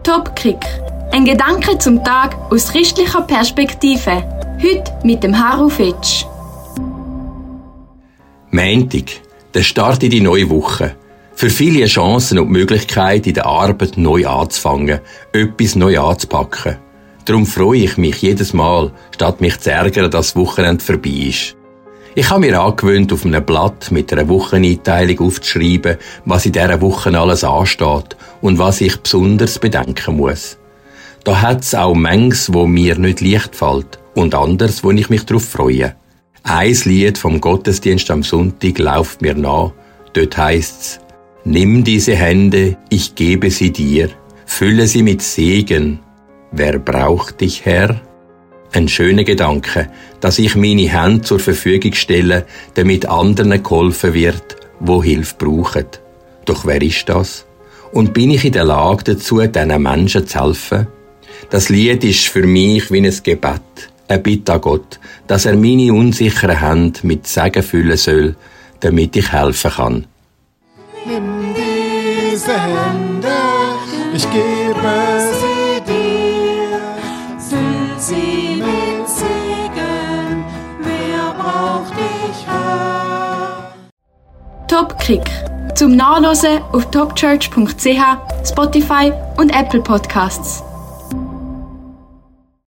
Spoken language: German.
Top-Kick. Ein Gedanke zum Tag aus christlicher Perspektive. Heute mit dem Haru Fitsch. Montag, der Start in die neue Woche. Für viele Chancen und die Möglichkeit, in der Arbeit neu anzufangen, etwas neu anzupacken. Darum freue ich mich jedes Mal, statt mich zu ärgern, dass das Wochenende vorbei ist. Ich habe mir angewöhnt, auf einem Blatt mit einer Wocheneinteilung aufzuschreiben, was in dieser Woche alles ansteht und was ich besonders bedenken muss. Da hat es auch manches, wo mir nicht leicht fällt und anderes, wo ich mich darauf freue. Ein Lied vom Gottesdienst am Sonntag läuft mir nach. Dort heisst's: Nimm diese Hände, ich gebe sie dir, fülle sie mit Segen. Wer braucht dich, Herr? Ein schöner Gedanke, dass ich meine Hände zur Verfügung stelle, damit anderen geholfen wird, wo Hilfe brauchen. Doch wer ist das? Und bin ich in der Lage dazu, diesen Menschen zu helfen? Das Lied ist für mich wie ein Gebet, eine Bitte an Gott, dass er meine unsicheren Hände mit Segen füllen soll, damit ich helfen kann. Nimm diese Hände, ich gebe sie dir, füll sie mit Segen, wer braucht dich, Herr? Top-Kick. Zum Nachhören auf topchurch.ch, Spotify und Apple Podcasts.